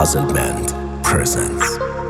Puzzle Band presents.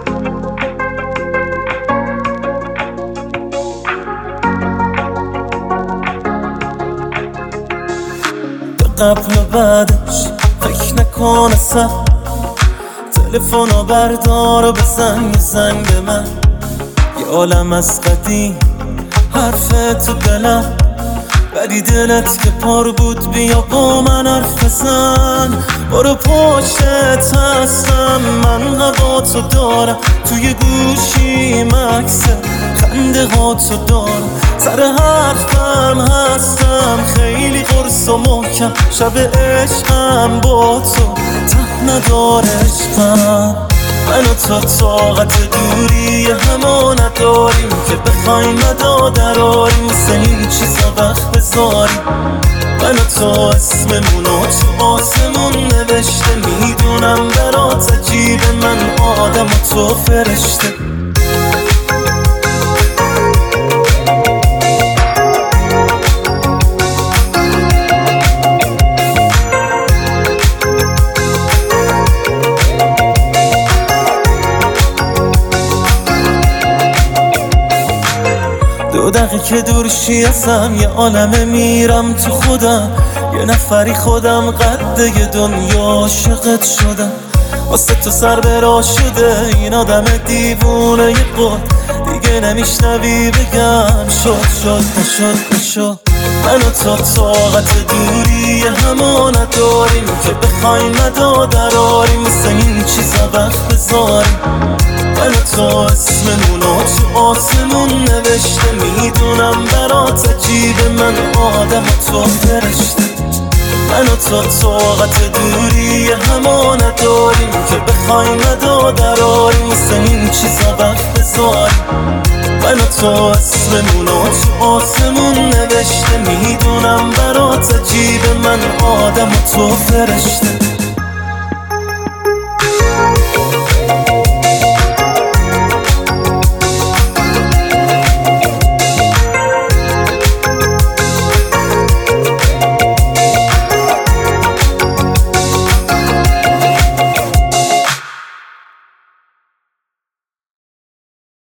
قبل و بعدش فکر نکن اصلا، تلفنو بردار و بزن یه زنگ به من. یه عالم از قدیم حرف تو دلم، ولی دلت که پر بود بیا با من حرف بزن. برو پشتت هستم، من هوا تو دارم، توی گوشی مکسه خنده ها تو دارم، سر حرفم هستم خیلی قرص و محکم. شب عشقم با تو ته نداره عشقم. من و تو طاقت دوری همه نداریم که بخوایم مدا دراریم، مثل این چیزا وقت بذاریم. من و تو اسممونو تو آسمون نوشته، میدونم برات عجیبه، من آدم و تو فرشته. دو دقیقه که دورشی ازم یه عالمه میرم تو خودم، یه نفری خودم قده یه دنیا عاشقت شدم. واسه تو سر برا شده این آدم دیوونه یه قول، دیگه نمیشنوی بگم شد نشد. من و تو طاقت دوری همه نداریم که بخوایم مدا دراریم، مثل این چیزا وقت بذاریم. من و تو اسممونو تو آسمون نوشته، میدونم برات عجیبه، من آدم و تو فرشته. من و تو طاقت دوری همه نداریم که بخوایم مدا دراریم، مثل این چیزا وقت بذاریم. من و تو اسممونو تو آسمون نوشته، میدونم برات عجیبه، من آدم و تو فرشته.